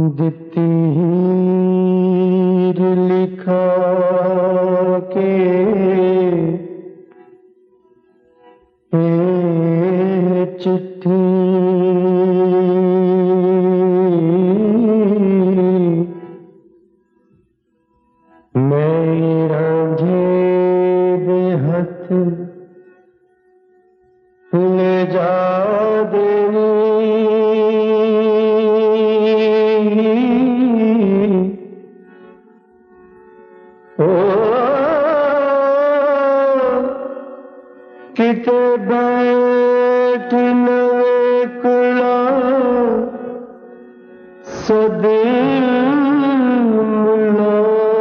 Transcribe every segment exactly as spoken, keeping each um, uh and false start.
दित्ती हीर लिखा के ए चिट्ठी मैं रांझे दे हथ ले जा देनी किते बैठ नवे कुला सदिल मुला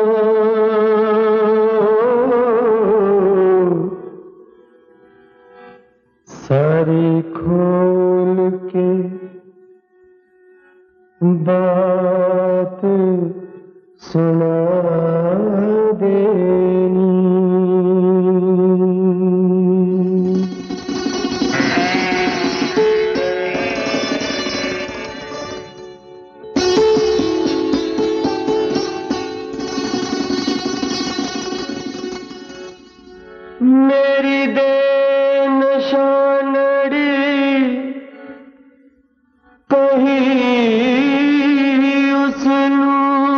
सारी खोल के बात सुना देनी। मेरी दे नशानड़ी कही उसनू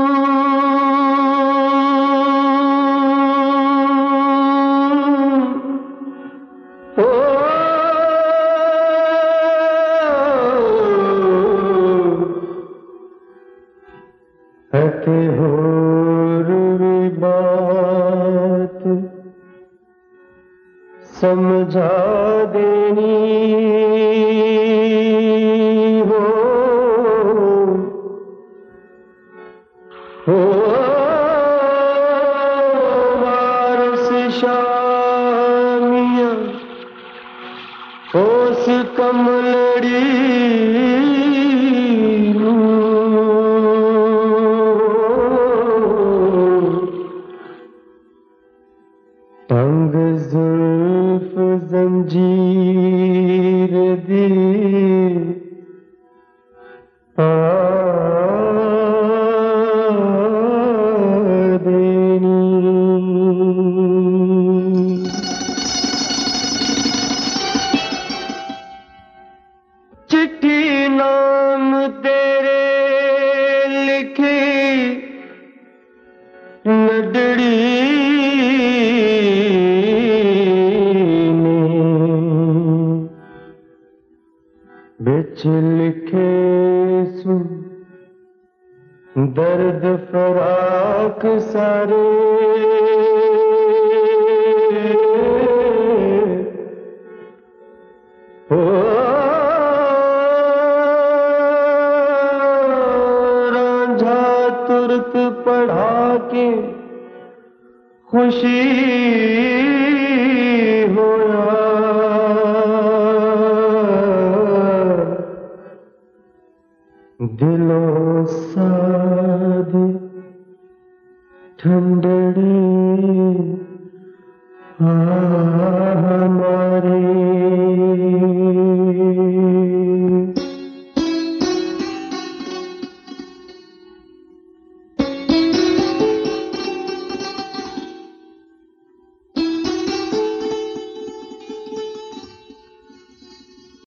ओ हते होर बात समझा देनी हो हो वारस शामिया उस कमलड़ी तंग जुल्फ जंजीर दी आ देनी। चिट्ठी नाम तेरे लिखी नडड़ी बिच लिखे सुन दर्द फराक सारे हो रांझा तुरत पढ़ा के खुशी होया दिलों साध ठंडड़े हमारे